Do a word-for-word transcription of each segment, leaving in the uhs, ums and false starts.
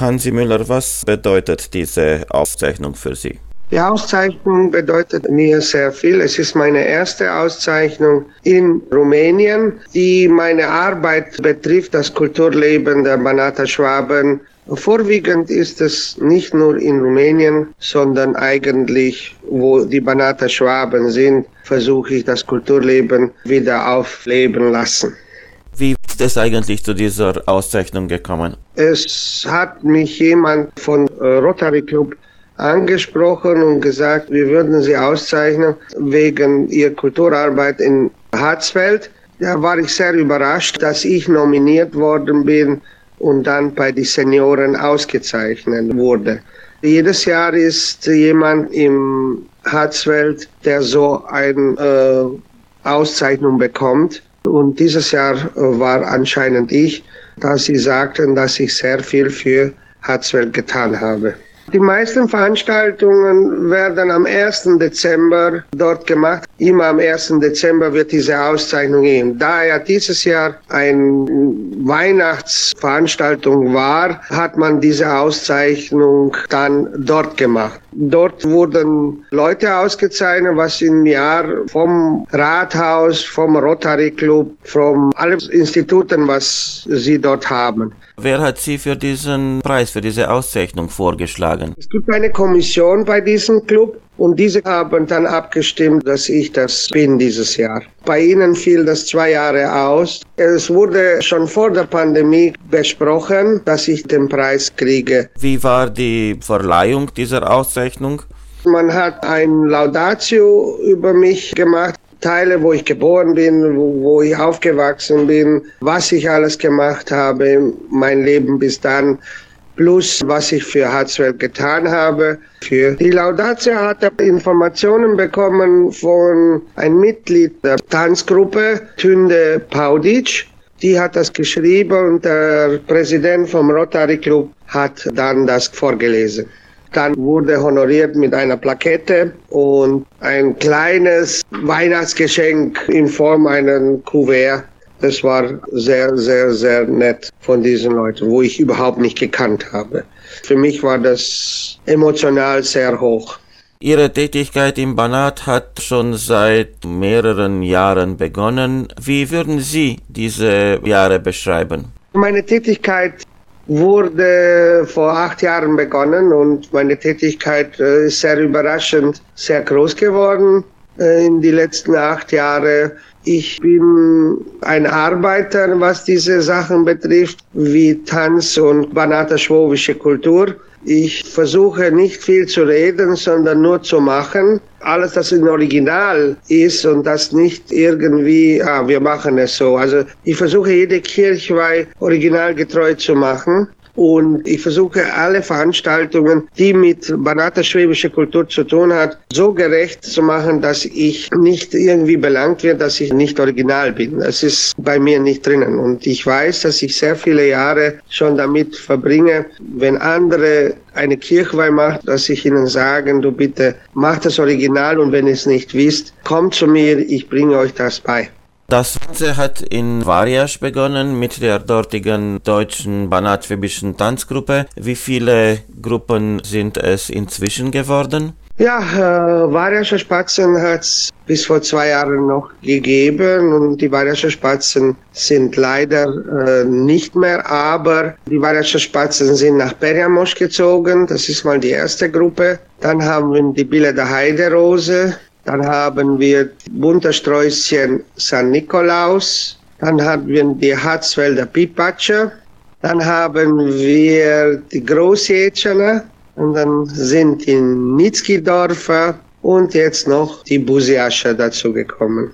Hansi Müller, was bedeutet diese Auszeichnung für Sie? Die Auszeichnung bedeutet mir sehr viel. Es ist meine erste Auszeichnung in Rumänien, die meine Arbeit betrifft, das Kulturleben der Banata Schwaben. Vorwiegend ist es nicht nur in Rumänien, sondern eigentlich, wo die Banata Schwaben sind, versuche ich das Kulturleben wieder aufleben lassen. Wie ist es eigentlich zu dieser Auszeichnung gekommen? Es hat mich jemand von Rotary Club angesprochen und gesagt, wir würden Sie auszeichnen wegen Ihrer Kulturarbeit in Hatzfeld. Da war ich sehr überrascht, dass ich nominiert worden bin und dann bei den Senioren ausgezeichnet wurde. Jedes Jahr ist jemand im Hatzfeld, der so eine äh, Auszeichnung bekommt. Und dieses Jahr war anscheinend ich, da sie sagten, dass ich sehr viel für Hatzfeld getan habe. Die meisten Veranstaltungen werden am ersten Dezember dort gemacht. Immer am ersten Dezember wird diese Auszeichnung gehen. Da ja dieses Jahr eine Weihnachtsveranstaltung war, hat man diese Auszeichnung dann dort gemacht. Dort wurden Leute ausgezeichnet, was im Jahr vom Rathaus, vom Rotary Club, von allen Instituten, was sie dort haben. Wer hat Sie für diesen Preis, für diese Auszeichnung vorgeschlagen? Es gibt eine Kommission bei diesem Club und diese haben dann abgestimmt, dass ich das bin dieses Jahr. Bei ihnen fiel das zwei Jahre aus. Es wurde schon vor der Pandemie besprochen, dass ich den Preis kriege. Wie war die Verleihung dieser Auszeichnung? Man hat ein Laudatio über mich gemacht. Teile, wo ich geboren bin, wo, wo ich aufgewachsen bin, was ich alles gemacht habe, mein Leben bis dann, plus was ich für Hatzfeld getan habe. Für die Laudatio hat er Informationen bekommen von einem Mitglied der Tanzgruppe, Tünde Paudic. Die hat das geschrieben und der Präsident vom Rotary Club hat dann das vorgelesen. Dann wurde honoriert mit einer Plakette und ein kleines Weihnachtsgeschenk in Form einer Kuvert. Das war sehr, sehr, sehr nett von diesen Leuten, wo ich überhaupt nicht gekannt habe. Für mich war das emotional sehr hoch. Ihre Tätigkeit im Banat hat schon seit mehreren Jahren begonnen. Wie würden Sie diese Jahre beschreiben? Meine Tätigkeit wurde vor acht Jahren begonnen und meine Tätigkeit ist sehr überraschend, sehr groß geworden in die letzten acht Jahre. Ich bin ein Arbeiter, was diese Sachen betrifft, wie Tanz und banataschwowische Kultur. Ich versuche nicht viel zu reden, sondern nur zu machen. Alles, das im Original ist und das nicht irgendwie, ah, wir machen es so. Also ich versuche jede Kirchweih originalgetreu zu machen. Und ich versuche alle Veranstaltungen, die mit banataschwäbischer Kultur zu tun hat, so gerecht zu machen, dass ich nicht irgendwie belangt werde, dass ich nicht original bin. Das ist bei mir nicht drinnen. Und ich weiß, dass ich sehr viele Jahre schon damit verbringe, wenn andere eine Kirchweih macht, dass ich ihnen sage, du bitte mach das Original und wenn ihr es nicht wisst, kommt zu mir, ich bringe euch das bei. Das Ganze hat in Variaș begonnen mit der dortigen deutschen banatschwäbischen Tanzgruppe. Wie viele Gruppen sind es inzwischen geworden? Ja, äh, Variașer Spatzen hat es bis vor zwei Jahren noch gegeben und die Variașer Spatzen sind leider äh, nicht mehr, aber die Variașer Spatzen sind nach Periamoș gezogen, das ist mal die erste Gruppe. Dann haben wir die Bille der Heiderose. Dann haben wir Buntersträußchen San Nikolaus. Dann haben wir die Hatzfelder Pipatsche. Dann haben wir die Großjätschener. Und dann sind die Nitzki-Dörfer und jetzt noch die Buziasche dazugekommen.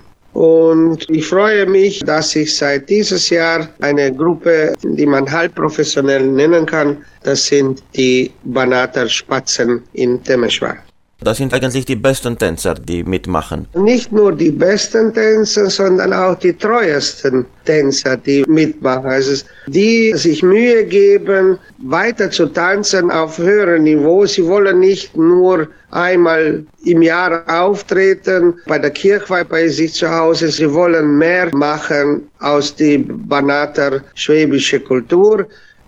Und ich freue mich, dass ich seit dieses Jahr eine Gruppe, die man halb professionell nennen kann, das sind die Banater Spatzen in Temeschwar. Das sind eigentlich die besten Tänzer, die mitmachen. Nicht nur die besten Tänzer, sondern auch die treuesten Tänzer, die mitmachen. Also die sich Mühe geben, weiter zu tanzen auf höherem Niveau. Sie wollen nicht nur einmal im Jahr auftreten, bei der Kirchweih bei sich zu Hause. Sie wollen mehr machen aus der Banater schwäbische Kultur.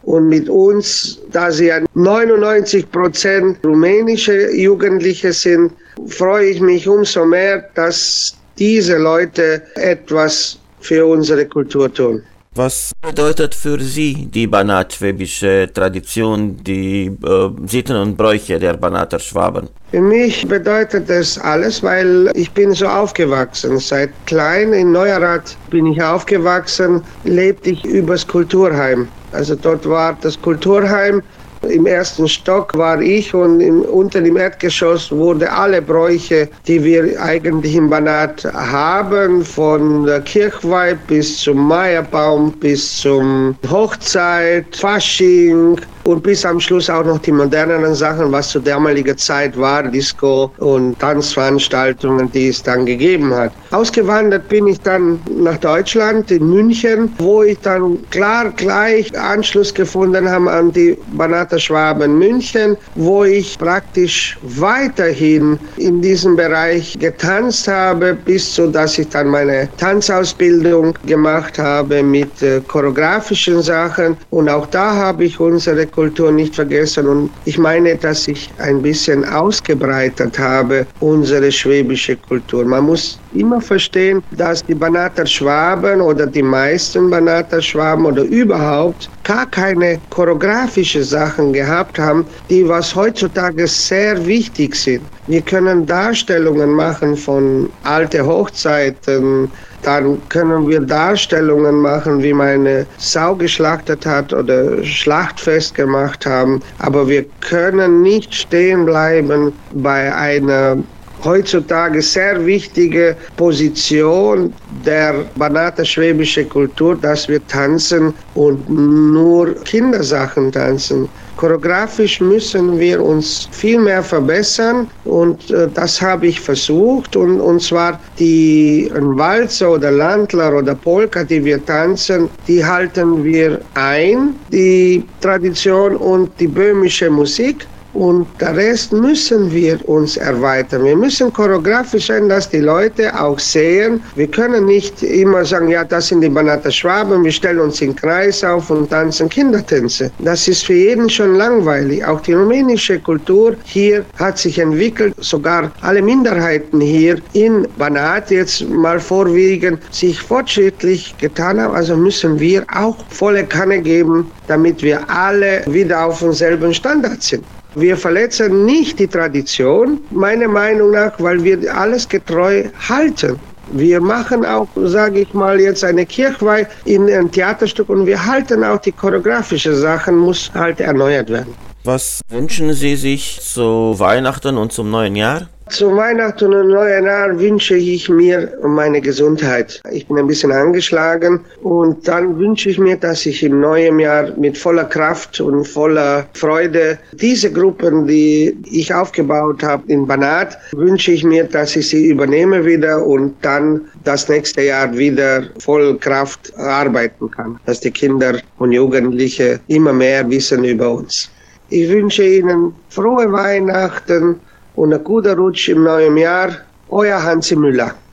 Und mit uns, da sie ja neunundneunzig Prozent rumänische Jugendliche sind, freue ich mich umso mehr, dass diese Leute etwas für unsere Kultur tun. Was bedeutet für Sie die banatschwäbische Tradition, die äh, Sitten und Bräuche der Banater Schwaben? Für mich bedeutet das alles, weil ich bin so aufgewachsen. Seit klein in Neuerath bin ich aufgewachsen, lebte ich übers Kulturheim. Also dort war das Kulturheim. Im ersten Stock war ich und im, unten im Erdgeschoss wurden alle Bräuche, die wir eigentlich im Banat haben, von der Kirchweih bis zum Meierbaum, bis zum Hochzeit, Fasching und bis am Schluss auch noch die moderneren Sachen, was zu damaliger Zeit war, Disco und Tanzveranstaltungen, die es dann gegeben hat. Ausgewandert bin ich dann nach Deutschland, in München, wo ich dann klar gleich Anschluss gefunden habe an die Banater Schwaben München, wo ich praktisch weiterhin in diesem Bereich getanzt habe, bis so, dass ich dann meine Tanzausbildung gemacht habe mit äh, choreografischen Sachen. Und auch da habe ich unsere Kultur nicht vergessen. Und ich meine, dass ich ein bisschen ausgebreitet habe, unsere schwäbische Kultur. Man muss immer verstehen, dass die Banater Schwaben oder die meisten Banater Schwaben oder überhaupt gar keine choreografische Sachen gehabt haben, die was heutzutage sehr wichtig sind. Wir können Darstellungen machen von alten Hochzeiten, dann können wir Darstellungen machen, wie man eine Sau geschlachtet hat oder Schlachtfest gemacht haben, aber wir können nicht stehen bleiben bei einer heutzutage sehr wichtige Position der Banater schwäbische Kultur, dass wir tanzen und nur Kindersachen tanzen. Choreografisch müssen wir uns viel mehr verbessern und äh, das habe ich versucht und, und zwar die Walzer oder Landler oder Polka, die wir tanzen, die halten wir ein, die Tradition und die böhmische Musik. Und der Rest müssen wir uns erweitern. Wir müssen choreografisch sein, dass die Leute auch sehen. Wir können nicht immer sagen, ja, das sind die Banater Schwaben, wir stellen uns in Kreis auf und tanzen Kindertänze. Das ist für jeden schon langweilig. Auch die rumänische Kultur hier hat sich entwickelt. Sogar alle Minderheiten hier in Banat jetzt mal vorwiegend sich fortschrittlich getan haben. Also müssen wir auch volle Kanne geben, damit wir alle wieder auf demselben Standard sind. Wir verletzen nicht die Tradition, meiner Meinung nach, weil wir alles getreu halten. Wir machen auch, sage ich mal, jetzt eine Kirchweih in ein Theaterstück und wir halten auch die choreografischen Sachen, muss halt erneuert werden. Was wünschen Sie sich zu Weihnachten und zum neuen Jahr? Zu Weihnachten und neuen Jahr wünsche ich mir meine Gesundheit. Ich bin ein bisschen angeschlagen und dann wünsche ich mir, dass ich im neuen Jahr mit voller Kraft und voller Freude diese Gruppen, die ich aufgebaut habe in Banat, wünsche ich mir, dass ich sie übernehme wieder und dann das nächste Jahr wieder voll Kraft arbeiten kann. Dass die Kinder und Jugendliche immer mehr wissen über uns. Ich wünsche Ihnen frohe Weihnachten und einen guten Rutsch im neuen Jahr. Euer Hansi Müller.